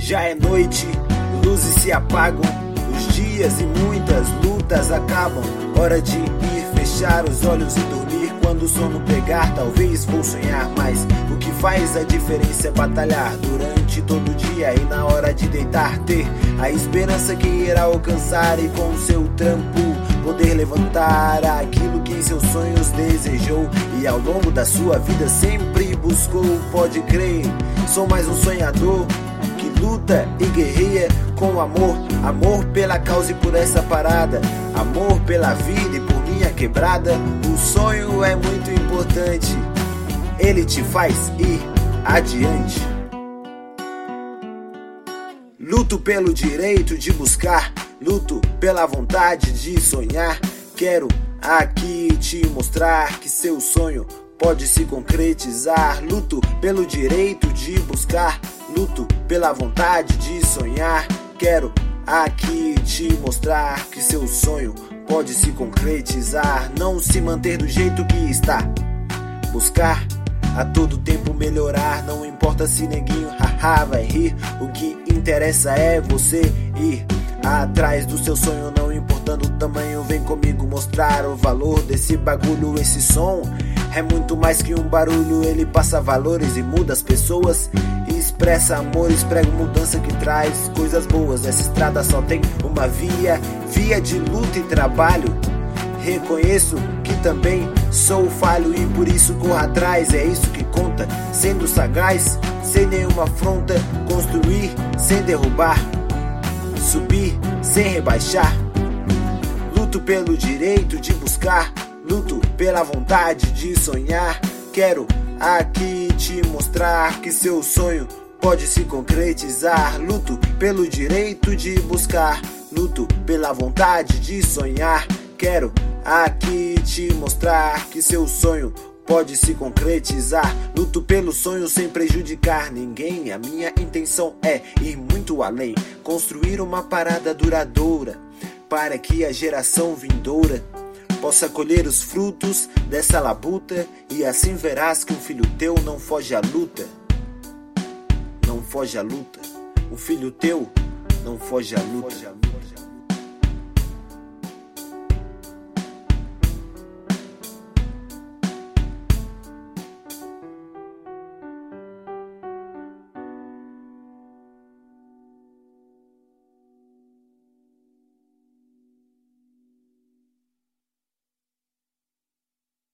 Já é noite, luzes se apagam, os dias e muitas lutas acabam. Hora de ir fechar os olhos e dormir. Quando o sono pegar, talvez vou sonhar. Mas o que faz a diferença é batalhar durante todo o dia e na hora de deitar ter a esperança que irá alcançar e com o seu trampo poder levantar aquilo que em seus sonhos desejou e ao longo da sua vida sempre buscou. Pode crer, sou mais um sonhador que luta e guerreia com amor. Amor pela causa e por essa parada, amor pela vida e por minha quebrada. O sonho é muito importante, ele te faz ir adiante. Luto pelo direito de buscar, luto pela vontade de sonhar. Quero aqui te mostrar que seu sonho pode se concretizar. Luto pelo direito de buscar, luto pela vontade de sonhar. Quero aqui te mostrar que seu sonho pode se concretizar. Não se manter do jeito que está, buscar a todo tempo melhorar. Não importa se neguinho, haha, vai rir. O que interessa é você ir atrás do seu sonho, não importando o tamanho. Vem comigo mostrar o valor desse bagulho. Esse som é muito mais que um barulho. Ele passa valores e muda as pessoas, expressa amores, prega mudança que traz coisas boas. Essa estrada só tem uma via, via de luta e trabalho. Reconheço que também sou falho e por isso corro atrás. É isso que conta, sendo sagaz, sem nenhuma afronta. Construir sem derrubar, subir sem rebaixar. Luto pelo direito de buscar, luto pela vontade de sonhar. Quero aqui te mostrar que seu sonho pode se concretizar. Luto pelo direito de buscar, luto pela vontade de sonhar. Quero aqui te mostrar que seu sonho pode se concretizar. Luto pelo sonho sem prejudicar ninguém. A minha intenção é ir muito além, construir uma parada duradoura para que a geração vindoura possa colher os frutos dessa labuta. E assim verás que um filho teu não foge à luta. Não foge à luta. Um filho teu não foge à luta.